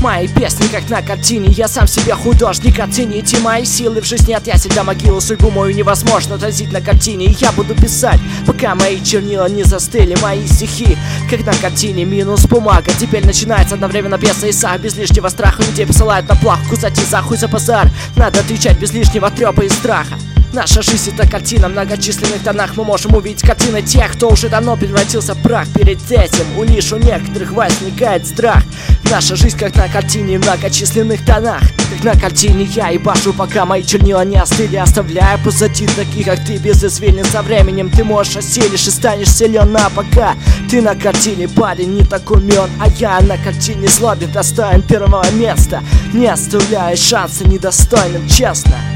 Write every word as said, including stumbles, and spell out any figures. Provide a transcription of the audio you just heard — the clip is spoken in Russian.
Мои песни как на картине, я сам себе художник. Оцените мои силы в жизни от ясель до могилы. Судьбу мою невозможно отразить на картине, и я буду писать, пока мои чернила не застыли. Мои стихи как на картине, минус бумага. Теперь начинается одновременно пьеса и сах. Без лишнего страха людей посылают на плаху. Кусать и захуй за базар, надо отвечать без лишнего трёпа и страха. Наша жизнь — это картина в многочисленных тонах. Мы можем увидеть картины тех, кто уже давно превратился в прах. Перед этим у лишь у некоторых возникает страх. Наша жизнь как на картине в многочисленных тонах. Как на картине я ебашу, пока мои чернила не остыли. Оставляя позади таких, как ты, без извилин. Со временем ты можешь осилишь и станешь силен. А пока ты на картине, парень, не так умен. А я на картине злобен, достоин первого места, не оставляя шанса недостойным, честно.